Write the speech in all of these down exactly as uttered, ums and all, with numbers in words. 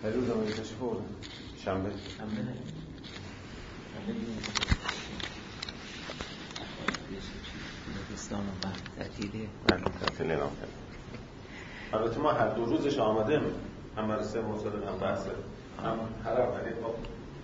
روز آمده تشریف بردن شنبه شنبه نه شنبه دستان و بعد تعطیله بله تعطیل اعلام کرد. البته ما هر دو روزش آمده هم مرسه موصل هم بحث هم هر اولی با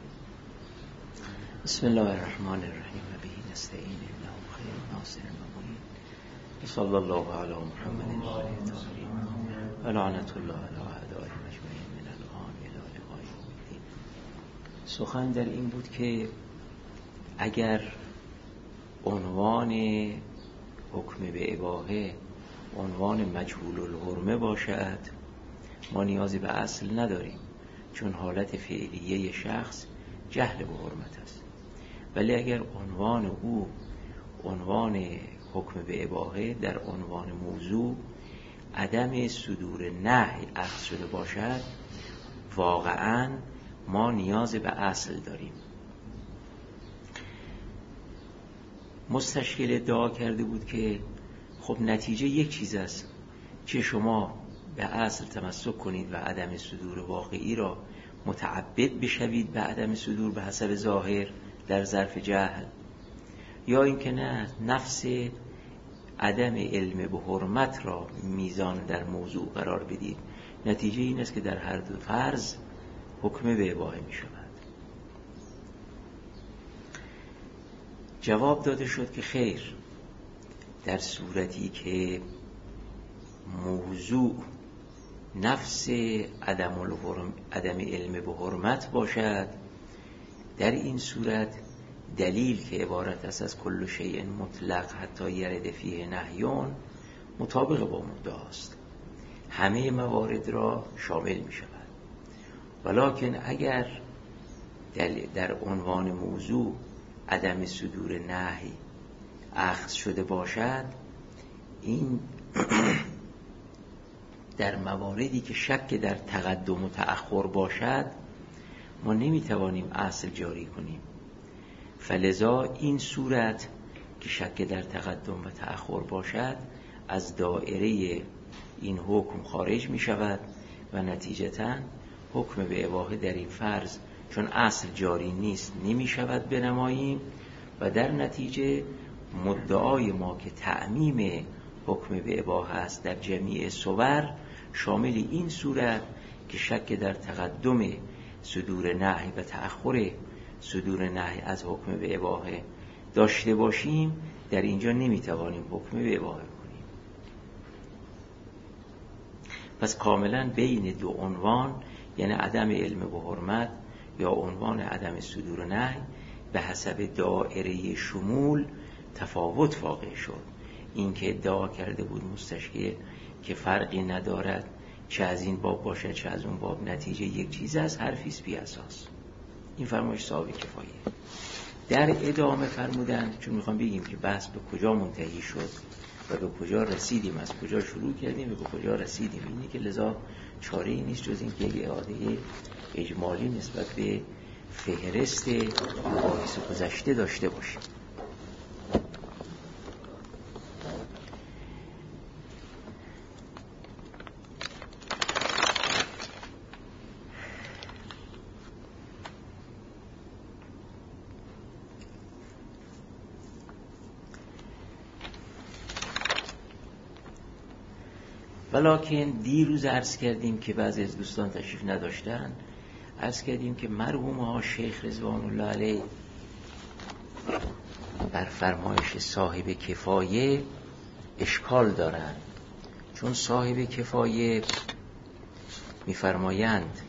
بسم الله الرحمن الرحیم و به نستعین انه خیر ناصر و معین صلی الله علی محمد و آله الطاهرین و لعنت الله علی اعدائهم اجمعین من الان الی لقاء یوم الدین. سخن در این بود که اگر عنوان حکم به اباحه عنوان مجهول الحرمه باشد ما نیازی به اصل نداریم، چون حالت فعلیه شخص جهل به حرمت است. ولی اگر عنوان او عنوان حکم به اباحه در عنوان موضوع عدم صدور نهی اخذ شده باشد، واقعا ما نیاز به اصل داریم. مستشکل ادعا کرده بود که خب نتیجه یک چیز است، چه شما به اصل تمسک کنید و عدم صدور واقعی را متعبد بشوید به عدم صدور به حسب ظاهر در ظرف جهل، یا اینکه نه نفس عدم علم به حرمت را میزان در موضوع قرار بدید. نتیجه این است که در هر دو فرض حکم به اباحه می شود. جواب داده شد که خیر، در صورتی که موضوع نفس عدم, الحرم، عدم علم به حرمت باشد، در این صورت دلیل که عبارت است از کل شیء مطلق حتی یرد فیه نهیون مطابق با مدعاست، همه موارد را شامل می شود. ولکن اگر در عنوان موضوع عدم صدور نهی اخذ شده باشد، این در مواردی که شک در تقدم و تأخر باشد ما نمیتوانیم اصل جاری کنیم. فلذا این صورت که شک در تقدم و تأخر باشد از دائره این حکم خارج می شود و نتیجتاً حکم به اباحه در این فرض چون اصل جاری نیست نمی شود بنماییم و در نتیجه مدعای ما که تعمیم حکم به اباحه است در جمیع صور شامل این صورت که شک در تقدم صدور نهی و تأخر صدور نهی از حکم به اباحه داشته باشیم، در اینجا نمیتوانیم حکم به اباحه کنیم. پس کاملا بین دو عنوان، یعنی عدم علم به حرمت یا عنوان عدم صدور نهی، به حسب دائره شمول تفاوت واقع شد. این که ادعا کرده بود مستشکل که فرقی ندارد چه از این باب باشد چه از اون باب، نتیجه یک چیز است، حرفیست بی اساس. این فرمایش صاحب کفایه. در ادامه فرمودن، چون میخوام بگیم که بحث به کجا منتهی شد و به کجا رسیدیم، از کجا شروع کردیم و به کجا رسیدیم، اینی که لذا چاره ای نیست جز این که یک اعاده اجمالی نسبت به فهرست مباحث گذشته داشته باشیم. ولکن دیروز عرض کردیم که بعضی از دوستان تشریف نداشتن، عرض کردیم که مرحوم ها شیخ رضوان الله علیه بر فرمایش صاحب کفایه اشکال دارند، چون صاحب کفایه میفرمایند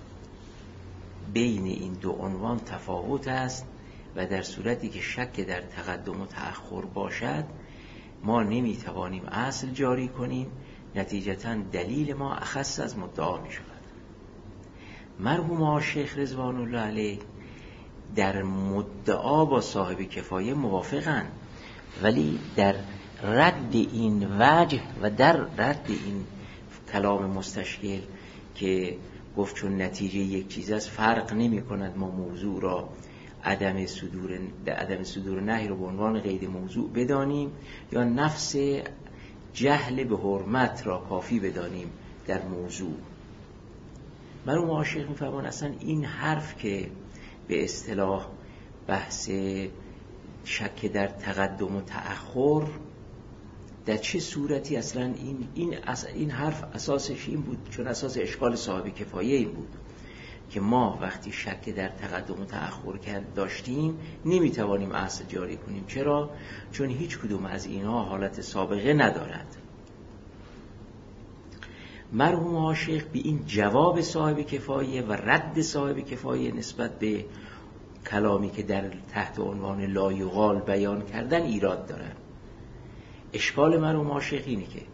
بین این دو عنوان تفاوت است و در صورتی که شک در تقدم و تأخر باشد ما نمیتوانیم اصل جاری کنیم، نتیجتاً دلیل ما اخص از مدعا می شود. مرحوم ها شیخ رضوان الله علیه در مدعا با صاحب کفایه موافقن، ولی در رد این وجه و در رد این کلام مستشکل که گفت چون نتیجه یک چیز است فرق نمی کند ما موضوع را عدم صدور عدم صدور نهی رو به عنوان غیر موضوع بدانیم یا نفس جهل به حرمت را کافی بدانیم در موضوع. مرحوم عاشق می‌فرمان اصلا این حرف که به اصطلاح بحث شک در تقدم و تأخر در چه صورتی اصلا این این این حرف اساسش این بود، چون اساس اشکال صاحب کفایه این بود که ما وقتی شک در تقدم و تأخر کرد داشتیم نمیتوانیم اصل جاری کنیم. چرا؟ چون هیچ کدوم از اینها حالت سابقه ندارد. مرحوم عاشق به این جواب صاحب کفایه و رد صاحب کفایه نسبت به کلامی که در تحت عنوان لا یقال بیان کردن ایراد دارن. اشکال مرحوم عاشق اینه که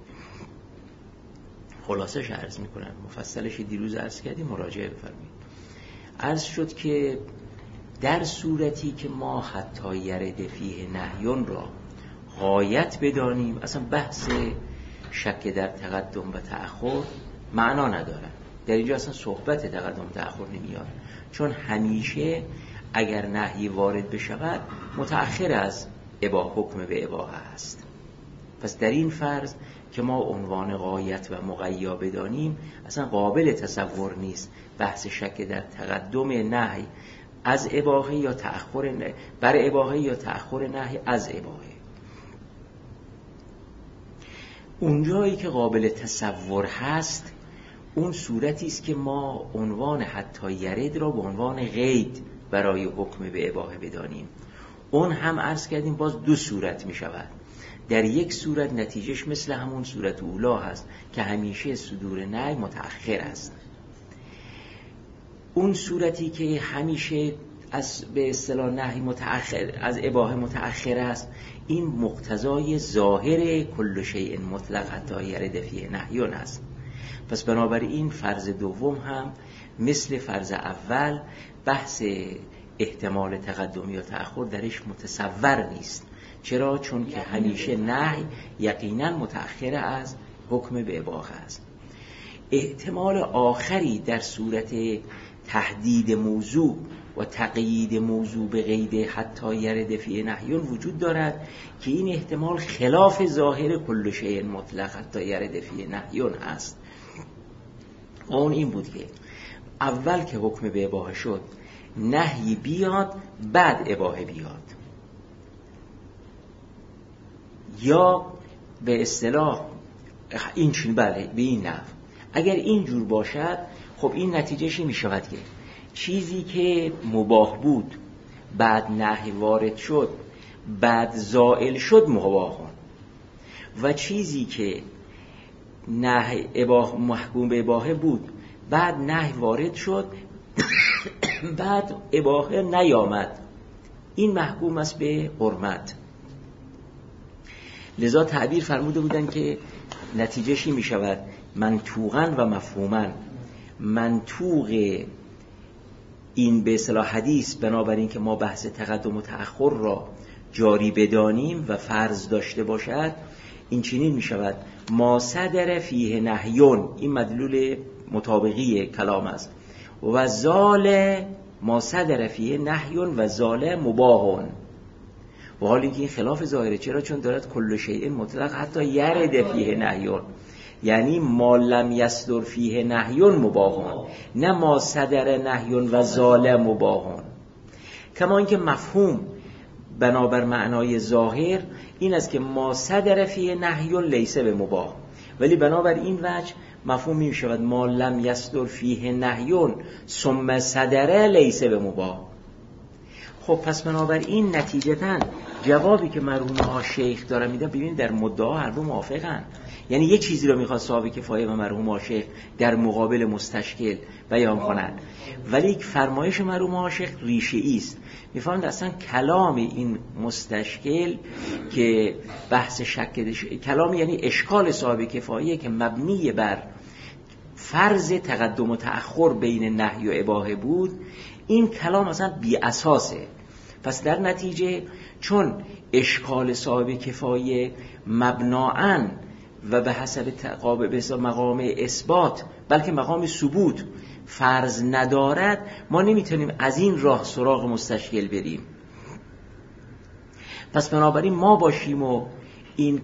خلاصش عرض میکنم، مفصلش دیروز عرض کردیم، مراجعه بفرمایید. عرض شد که در صورتی که ما حتی یرد فیه نهیون را غایت بدانیم، اصلا بحث شک در تقدم و تأخر معنا نداره. در اینجا اصلا صحبت تقدم و تأخر نمیاد، چون همیشه اگر نهی وارد بشود متأخر از اباحه حکم به اباحه است. پس در این فرض که ما عنوان غایت و مغیا بدانیم اصلا قابل تصور نیست بحث شک در تقدم نهی از اباحه یا تأخر بر اباحه یا تأخر نهی از اباحه. اونجایی که قابل تصور هست اون صورتی است که ما عنوان حتی یرد را به عنوان قید برای حکم به اباحه بدانیم. اون هم عرض کردیم باز دو صورت می شود. در یک صورت نتیجهش مثل همون صورت اولا هست که همیشه صدور نهی متأخر است. اون صورتی که همیشه از به اصطلاح نهی متأخر از اباحه متأخر است، این مقتضای ظاهر کل شیء مطلق حتی یرد فیه نهیون است. پس بنابراین فرض دوم هم مثل فرض اول بحث احتمال تقدم یا تأخر درش متصور نیست. چرا؟ چون که همیشه نهی یقینا متأخر از حکم به اباحه است. احتمال آخری در صورت تحدید موضوع و تقیید موضوع به قید حتی یرد فیه نهیون وجود دارد که این احتمال خلاف ظاهر کل شیء مطلق حتی یرد فیه نهیون است. اون این بود که اول که حکم به اباحه شد نهی بیاد بعد اباحه بیاد، یا به اصطلاح این چون بله به این نحو. اگر این جور باشد خب این نتیجهشی می شود که چیزی که مباح بود بعد نهی وارد شد بعد زائل شد مباحون، و چیزی که نهی اباحه محکوم به اباحه بود بعد نهی وارد شد بعد اباحه نیامد، این محکوم است به حرمت. لذا تعبیر فرموده بودن که نتیجهشی می شود منطوقاً و مفهوماً. منطوق این به اصطلاح حدیث بنابراین که ما بحث تقدم و تأخر را جاری بدانیم و فرض داشته باشد این چنین می شود ما صدر فیه نهیون، این مدلول مطابقی کلام است، و زال ما صدر فیه نهیون و زال مباحون، و حال اینکه این خلاف ظاهره. چرا؟ چون دارد کل شیء مطلق حتی یرد فیه نهیون، یعنی ما لم یصدر فیه نهیون مباحون، نه ما صدر نهیون و زال مباحون. کما اینکه مفهوم بنابر معنای ظاهر این است که ما صدر فیه نهیون لیسه به مباح، ولی بنابر این وجه مفهوم می شود ما لم یصدر فیه نهیون ثم صدر لیسه به مباح. خب پس بنابر این نتیجتاً جوابی که مرحوم ها شیخ داره میده، ببینید در مدعا هر دو موافقن، یعنی یه چیزی رو میخواد صاحب کفایه و مرحوم ها شیخ در مقابل مستشکل بیان کنند، ولی فرمایش مرحوم ها شیخ ریشه ایست. میفهمند اصلا کلام این مستشکل که بحث شک کلام یعنی اشکال صاحب کفایه که مبنی بر فرض تقدم و تأخر بین نهی و اباحه بود، این کلام اصلا بی اساسه. پس در نتیجه چون اشکال صاحب کفایه مبنااً و به حسب تقابل مقام اثبات بلکه مقام ثبوت فرض ندارد، ما نمیتونیم از این راه سراغ مستشکل بریم. پس بنابراین ما باشیم و این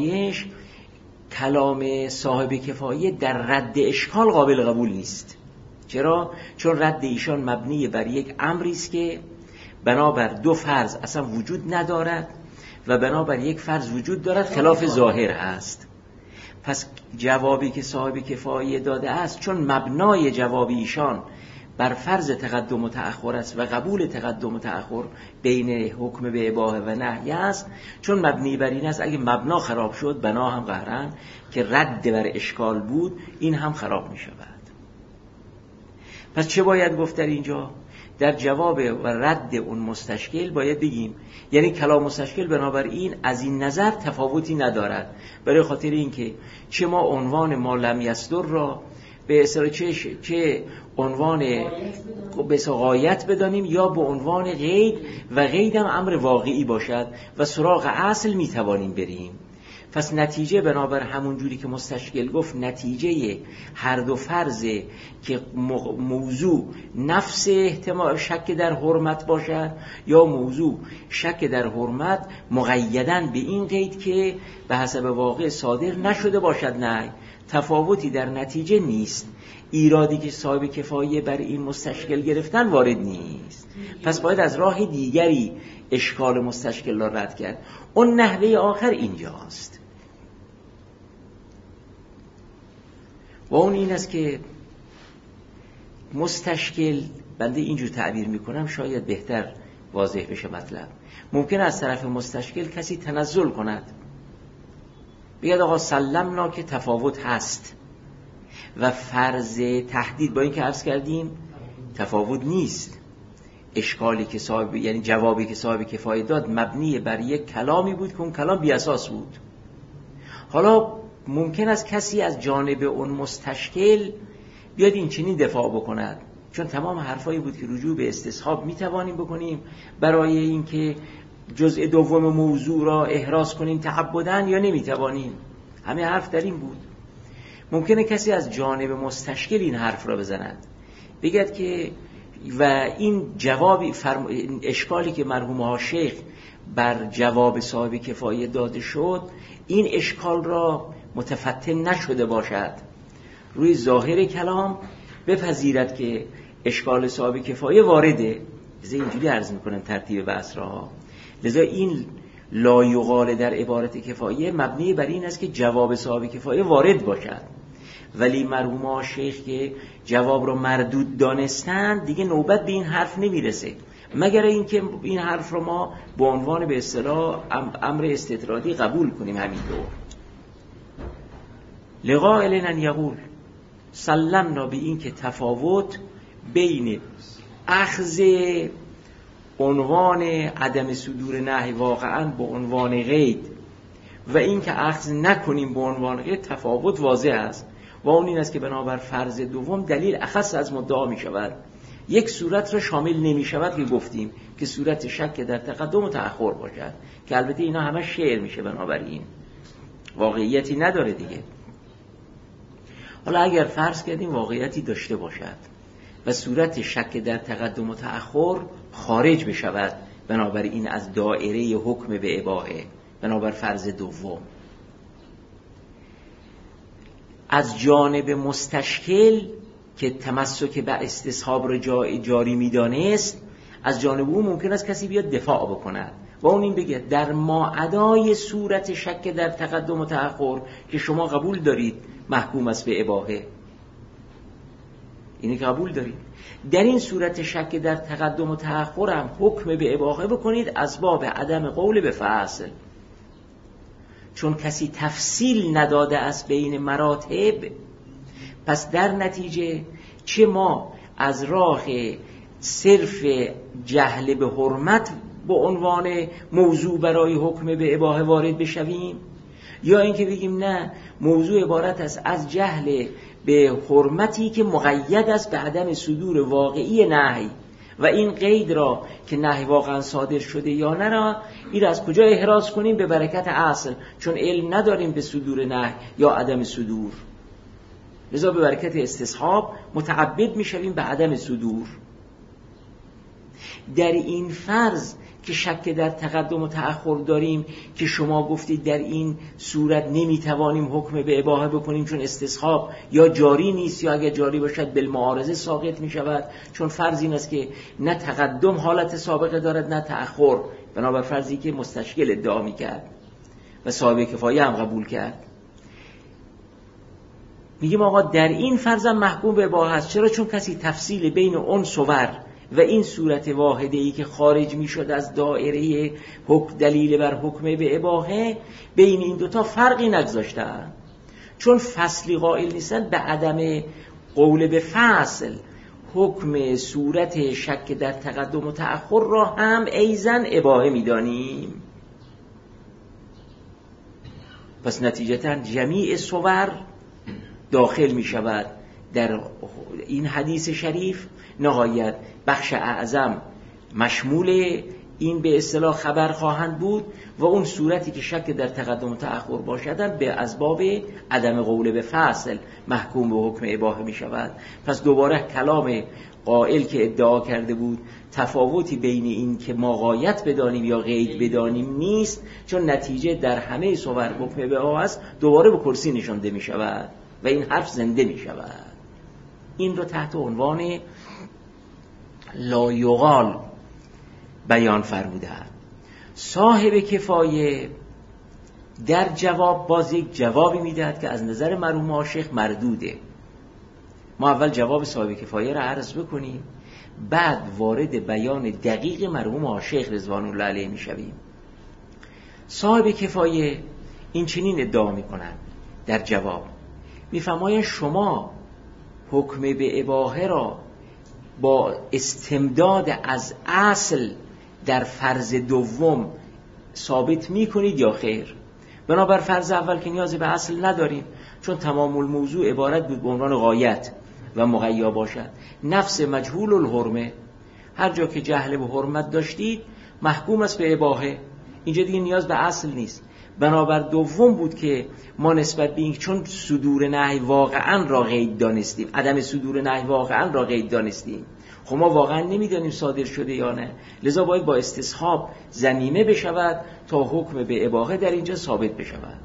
فرمایش کلام صاحب کفایه در رد اشکال قابل قبول نیست. چرا؟ چون رد ایشان مبنی بر یک امری است که بنابر دو فرض اصلا وجود ندارد و بنابر یک فرض وجود دارد، خلاف ظاهر هست. پس جوابی که صاحب کفایه داده است، چون مبنای جواب ایشان بر فرض تقدم و تأخر است و قبول تقدم و تأخر بین حکم به اباحه و نهی است، چون مبنی بر این است اگه مبنا خراب شد بنا هم قهرن که رد بر اشکال بود این هم خراب می شود. پس چه باید گفت در اینجا؟ در جواب و رد اون مستشکل باید بگیم یعنی کلام مستشکل بنابراین از این نظر تفاوتی ندارد، برای خاطر اینکه چه ما عنوان ما لم یصدر را به اصطلاح چه چه عنوان به غایت بدانیم یا به عنوان قید، و قید هم امر واقعی باشد و سراغ اصل میتوانیم بریم. پس نتیجه بنابر همون جوری که مستشکل گفت، نتیجه هر دو فرضه که موضوع نفس احتمال شک در حرمت باشد یا موضوع شک در حرمت مقیدن به این قید که به حسب واقع صادر نشده باشد، نه تفاوتی در نتیجه نیست. ایرادی که صاحب کفایه بر این مستشکل گرفتن وارد نیست. پس باید از راه دیگری اشکال مستشکل را رد کرد. اون نحوه آخر اینجاست و اون این است که مستشکل، بنده اینجور تعبیر میکنم شاید بهتر واضح بشه مطلب، ممکن از طرف مستشکل کسی تنزل کند، بگید آقا سلمنا که تفاوت هست و فرض تهدید با این که عرض کردیم تفاوت نیست. اشکالی که صاحب یعنی جوابی که صاحب کفایه داد مبنی بر یک کلامی بود که اون کلام بی اساس بود. حالا ممکن است کسی از جانب اون مستشکل بیاد این چنین دفاع بکند، چون تمام حرفایی بود که رجوع به استصحاب میتوانیم بکنیم برای اینکه جزء دوم موضوع را احراز کنیم تعبداً یا نمیتوانیم، همه حرف در این بود. ممکنه کسی از جانب مستشکل این حرف را بزند، بگد که و این جوابی فرم... اشکالی که مرحوم ها شیخ بر جواب صاحب کفایه داده شد، این اشکال را متفتن نشده باشد، روی ظاهر کلام بپذیرد که اشکال صاحب کفایه وارده. لذا اینجوری عرض میکنم ترتیب بحث را. لذا این لا یقال در عبارت کفایه مبنی بر این است که جواب صاحب کفایه وارد باشد، ولی مرحوم ها شیخ که جواب را مردود دانستند دیگه نوبت به این حرف نمیرسه، مگر اینکه این حرف را ما به عنوان به اصطلاح امر استطرادی قبول کنیم. همینطور لقائل ان یقول سلمنا به این که تفاوت بین اخذ عنوان عدم صدور نهی واقعا به عنوان قید و این که اخذ نکنیم به عنوان قید تفاوت واضح است و اون این است که بنابر فرض دوم دلیل اخص از مدعا می شود. یک صورت را شامل نمی شود که گفتیم که صورت شک در تقدم و تأخر باشد، که البته اینا همه شعر میشه، بنابراین واقعیتی نداره دیگه. حالا اگر فرض کردیم واقعیتی داشته باشد و صورت شک در تقدم و تأخر خارج بشود، بنابراین از دائره حکم به اباحه، بنابر فرض دوم، از جانب مستشکل که تمسک به استصحاب را جاری می‌دانست، از جانب او ممکن است کسی بیاد دفاع بکند و اون این بگه در ماعدای صورت شک در تقدم و تأخر که شما قبول دارید محکوم است به اباحه، اینی قبول دارید، در این صورت شک در تقدم و تأخر هم حکم به اباحه بکنید از باب عدم قول به فصل، چون کسی تفصیل نداده است بین مراتب. پس در نتیجه چه ما از راه صرف جهل به حرمت به عنوان موضوع برای حکم به اباحه وارد بشویم، یا اینکه بگیم نه، موضوع عبارت است از جهل به حرمتی که مقید است به عدم صدور واقعی نهی و این قید را که نهی واقعا صادر شده یا نه را این را از کجا احراز کنیم؟ به برکت اصل، چون علم نداریم به صدور نهی یا عدم صدور، لذا به برکت استصحاب متعبد میشویم به عدم صدور. در این فرض که شک در تقدم و تأخر داریم که شما گفتید در این صورت نمیتوانیم حکم به اباحه بکنیم چون استصحاب یا جاری نیست یا اگر جاری باشد بالمعارضه ساقط می شود، چون فرض این است که نه تقدم حالت سابقه دارد نه تأخر، بنابر فرضی که مستشکل ادعا می کرد و صاحب کفایه هم قبول کرد. میگیم آقا در این فرض هم محکوم به اباحه است. چرا؟ چون کسی تفصیل بین اون صور و این صورت واحده ای که خارج می شد از دائره حکم دلیل بر حکم به اباحه، بین این دوتا فرقی نگذاشتن، چون فصلی قائل نیستن به عدم قول به فصل. حکم صورت شک در تقدم و تأخر را هم ایزن اباحه می دانیم. پس نتیجتاً جمیع صور داخل می شود در این حدیث شریف. نهایت بخش اعظم مشمول این به اصطلاح خبر خواهند بود و اون صورتی که شک در تقدم و تأخر باشد به اسباب عدم قول به فصل محکوم به حکم اباحه می شود. پس دوباره کلام قائل که ادعا کرده بود تفاوتی بین این که ما غایت بدانیم یا قید بدانیم نیست، چون نتیجه در همه صور حکم به اباحه است، دوباره به کرسی نشانده می شود و این حرف زنده می شود. این رو تحت عنوان لا یقال بیان فرموده. صاحب کفایه در جواب باز یک جوابی میدهد که از نظر مرحوم آشیخ مردوده. ما اول جواب صاحب کفایه را عرض بکنیم، بعد وارد بیان دقیق مرحوم آشیخ رضوان الله علیه میشویم. صاحب کفایه این چنین ادعا میکنند در جواب، میفرمایند شما حکم به اباحه را با استمداد از اصل در فرض دوم ثابت می کنید یا خیر؟ بنابر فرض اول که نیازی به اصل نداریم، چون تمام الموضوع عبارت بود به عنوان غایت و مغیا باشد. نفس مجهول الحرمه، هر جا که جهل به حرمت داشتید محکوم است به اباحه، اینجا دیگه نیاز به اصل نیست. بنابر دوم بود که ما نسبت به این چون صدور نهی واقعا را قید دانستیم، عدم صدور نهی واقعا را قید دانستیم، خب ما واقعا نمیدانیم صادر شده یا نه، لذا باید با استصحاب ضمیمه بشود تا حکم به اباحه در اینجا ثابت بشود.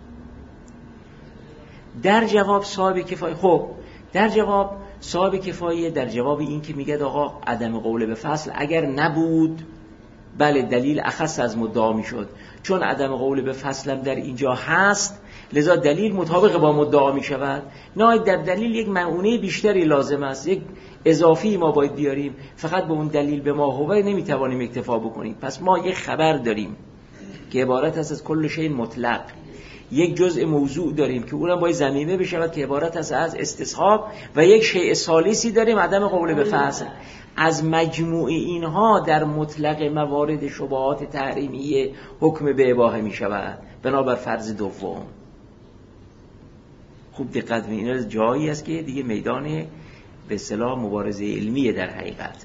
در جواب صاحب کفایه، خب در جواب صاحب کفایه در جواب این که میگه آقا عدم قول به فصل اگر نبود بله دلیل اخص از مدعا میشد، چون عدم قول به فصلم در اینجا هست لذا دلیل مطابق با مدعا می شود. نه، در دلیل یک معونه بیشتری لازم است، یک اضافی ما باید بیاریم، فقط به اون دلیل به ما هوه نمی توانیم اکتفا بکنیم. پس ما یک خبر داریم که عبارت است از کل شیء مطلق، یک جزء موضوع داریم که اونم باید ضمیمه بشود که عبارت است از استصحاب، و یک شیء ثالثی داریم عدم قول به فصل. از مجموع اینها در مطلق موارد شبهات تحریمیه حکم به اباحه می شود بنابر فرض دوم. خوب دقت کنید، این جایی است که دیگه میدان به اصطلاح مبارزه علمیه در حقیقت.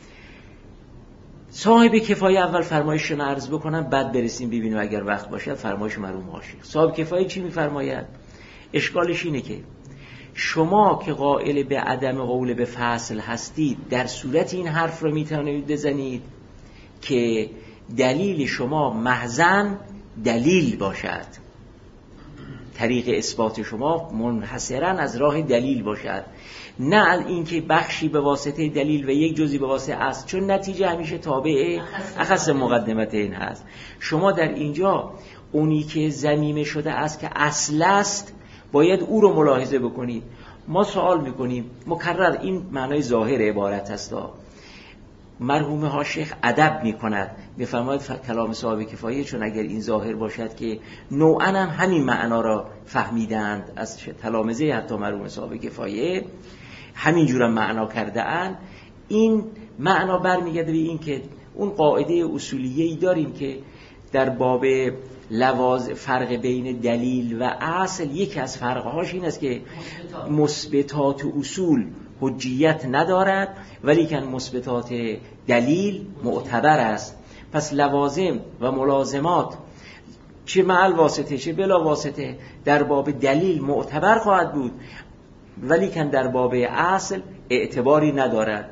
صاحب کفایه اول فرمایش رو عرض بکنم، بعد برسیم ببینیم اگر وقت باشه فرمایش مرحوم آشیخ. صاحب کفایه چی میفرماید؟ اشکالش اینه که شما که قائل به عدم قول به فصل هستید، در صورت این حرف رو میتونید بزنید که دلیل شما محضاً دلیل باشد، طریق اثبات شما منحصراً از راه دلیل باشد، نه اینکه بخشی به واسطه دلیل و یک جزئی به واسطه اصل، چون نتیجه همیشه تابع اخص مقدمت این هست. شما در اینجا اونی که ضمیمه شده است که اصل است باید او رو ملاحظه بکنید. ما سوال میکنیم مکرر، این معنای ظاهر عبارت است، مرحوم ها شیخ ادب میکند، میفرماید کلام صاحب کفایه چون اگر این ظاهر باشد که نوعاً هم همین معنا را فهمیدند از تلامذه حتی مرحوم صاحب کفایه همین جور معنا کرده اند، این معنا برمیگرده به این که اون قاعده اصولیه‌ای داریم که در باب لواز فرق بین دلیل و اصل، یکی از فرقهاش این است که مثبتات اصول حجیت ندارد ولیکن مثبتات دلیل معتبر است. پس لوازم و ملازمات چه مع الواسطه چه بلا واسطه در باب دلیل معتبر خواهد بود ولیکن در باب اصل اعتباری ندارد.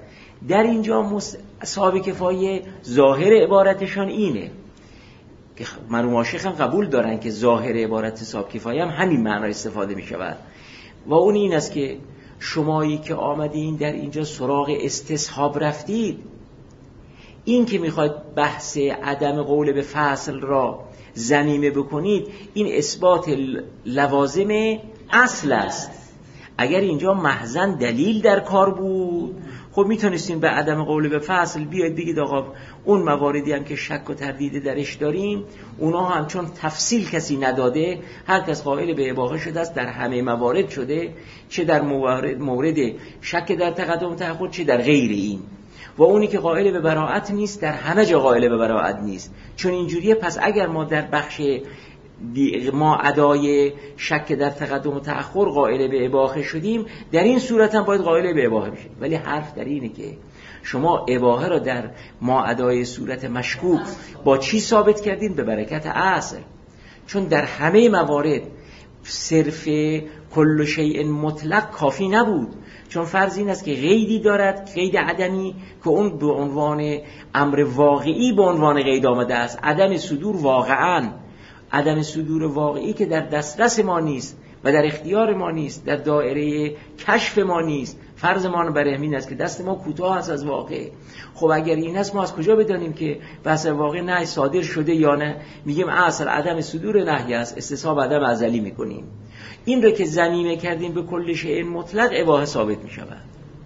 در اینجا صاحب کفایه ظاهر عبارتشان اینه که مرحوم شیخ هم قبول دارن که ظاهر عبارت صاحب کفایه هم همین معنا استفاده می شود و اون این است که شمایی که آمدین در اینجا سراغ استصحاب رفتید، این که میخواید بحث عدم قول به فصل را ضمیمه بکنید، این اثبات لوازم اصل است. اگر اینجا محضاً دلیل در کار بود، خب میتونستیم به عدم قول به فصل بیاید بگید آقا اون مواردی هم که شک و تردید درش داریم، اونا هم چون تفصیل کسی نداده، هر کس قائل به اباحه شده است، در همه موارد شده، چه در مورد, مورد شک در تقدم تأخر، چه در غیر این. و اونی که قائل به براءت نیست، در همه جا قائل به براءت نیست. چون اینجوریه، پس اگر ما در بخش ما ادای شک در تقدم و تأخر قائل به اباحه شدیم، در این صورت هم باید قائل به اباحه بشیم. ولی حرف در اینه که شما اباحه را در ما ادای صورت مشکوک با چی ثابت کردین؟ به برکت اصل. چون در همه موارد صرف کل شیء مطلق کافی نبود، چون فرض این است که قیدی دارد، قید عدمی، که اون به عنوان امر واقعی به عنوان قید آمده است. عدم صدور واقعاً، عدم صدور واقعی که در دسترس ما نیست و در اختیار ما نیست، در دایره کشف ما نیست. فرض ما بر همین است که دست ما کوتاه است از واقع. خب اگر این است، ما از کجا بدانیم که بحث واقع نهی صادر شده یا نه؟ میگیم اصل عدم صدور نهی است، استصحاب عدم ازلی میکنیم. این رو که ضمیمه کردیم به کل شیء مطلق، اباحه ثابت میشود.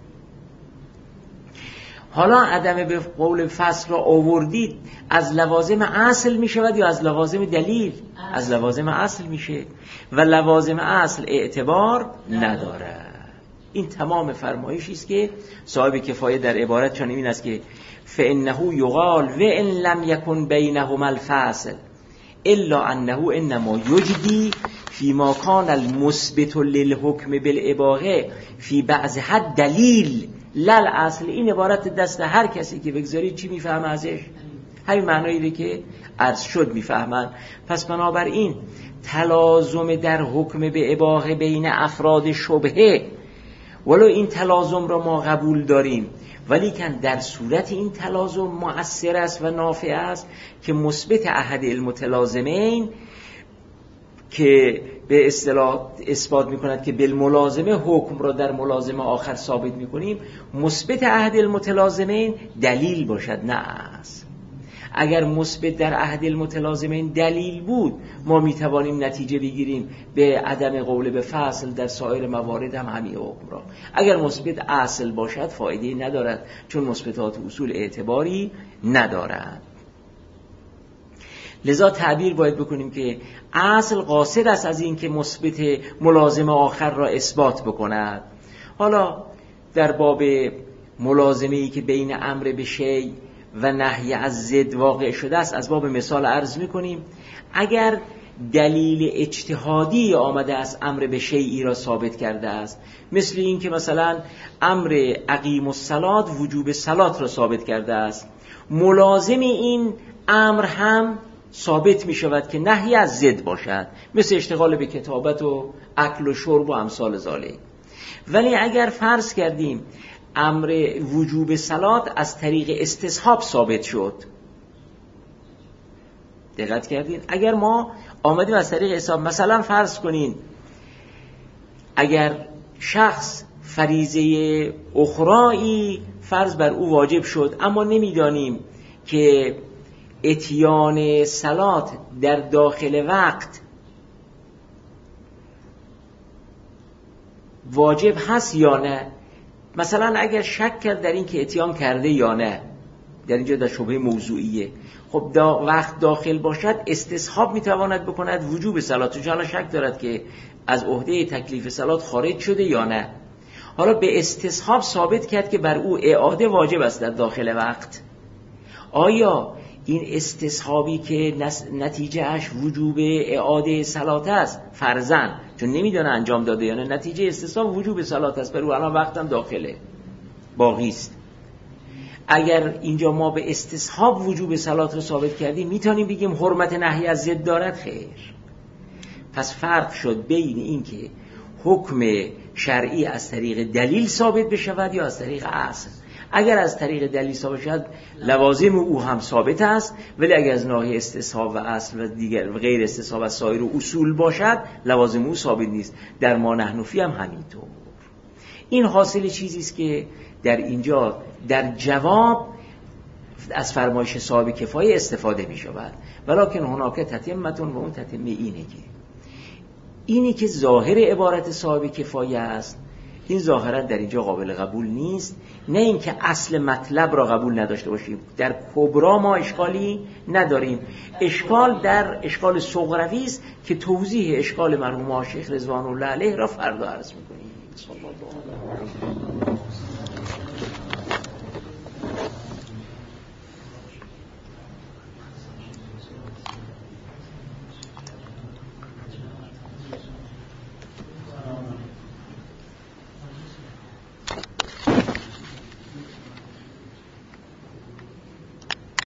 حالا عدم به قول فصل را آوردید، از لوازم اصل می شود یا از لوازم دلیل؟ از لوازم اصل میشه و لوازم اصل اعتبار نداره. این تمام فرمایشی است که صاحب کفایه در عبارت چون این است که فانه یقال و ان لم یکن بینهما الفصل الا انه انما یجدی فيما كان المثبت للحكم بالاباحه في بعض حد دلیل لل اصل. این عبارت دست هر کسی که بگذارید چی میفهمه ازش؟ همین معنایی که عرض شد میفهمن. پس بنابراین تلازم در حکم به اباحه بین افراد شبهه، ولو این تلازم را ما قبول داریم، ولی که در صورت این تلازم مؤثر است و نافع است که مثبت احد المتلازمین که به اصطلاح اثبات میکند که بالملازمه حکم را در ملازمه آخر ثابت میکنیم، مثبت احد المتلازمین دلیل باشد نه است. اگر مثبت در احد المتلازمین دلیل بود، ما میتوانیم نتیجه بگیریم به عدم قول به فصل در سایر موارد هم همین حکم را. اگر مثبت اصل باشد فایده ندارد، چون مثبتات اصول اعتباری ندارد. لذا تعبیر باید بکنیم که اصل قاصر است از این که مثبت ملازمه آخر را اثبات بکند. حالا در باب ملازمه‌ای که بین امر به شیء و نهی از ضد واقع شده است، از باب مثال عرض می‌کنیم. اگر دلیل اجتهادی آمده است امر به شیئی را ثابت کرده است، مثل این که مثلا امر اقیم الصلاة وجوب صلات را ثابت کرده است، ملازم این امر هم ثابت می شود که نهی از ضد باشد، مثل اشتغال به کتابت و اکل و شرب و امثال ذالک. ولی اگر فرض کردیم امر وجوب صلات از طریق استصحاب ثابت شد، دقت کردین؟ اگر ما آمدیم از طریق استصحاب، مثلا فرض کنین اگر شخص فریضه اخرایی فرض بر او واجب شد، اما نمیدانیم که اتیان صلات در داخل وقت واجب هست یا نه. مثلا اگر شک کرد در این که اتیان کرده یا نه، در اینجا در شبهه موضوعیه، خب دا وقت داخل باشد استصحاب میتواند بکند وجوب صلات، چون شک دارد که از عهده تکلیف صلات خارج شده یا نه. حالا به استصحاب ثابت کرد که بر او اعاده واجب است در داخل وقت. آیا این استصحابی که نتیجه اش وجوب اعاده صلات است فرضاً، چون نمیدونه انجام داده یا نه، نتیجه استصحاب وجوب صلات است، برای الان وقتم داخله باقی است. اگر اینجا ما به استصحاب وجوب صلات رو ثابت کردیم، میتونیم بگیم حرمت نهی از ضد دارد؟ خیر. پس فرق شد بین این که حکم شرعی از طریق دلیل ثابت بشود یا از طریق اصل. اگر از طریق دلیل ثابت شد لوازم او هم ثابت است، ولی اگر از ناحیه استصحاب و اصل و دیگر و غیر استصحاب و سایر اصول باشد لوازم او ثابت نیست. در ما نحن فی هم همینطور. این حاصل چیزی است که در اینجا در جواب از فرمایش صاحب کفایه استفاده می شود. ولکن هناک تتمتون و اون تتمه اینه که اینی که ظاهر عبارت صاحب کفایه است، این ظاهرا در اینجا قابل قبول نیست. نه اینکه اصل مطلب را قبول نداشته باشیم، در کبرا ما اشکالی نداریم. اشکال در اشکال صغروی است که توضیح اشکال مرحوم شیخ رضوان الله علیه را فردا عرض می‌کنیم.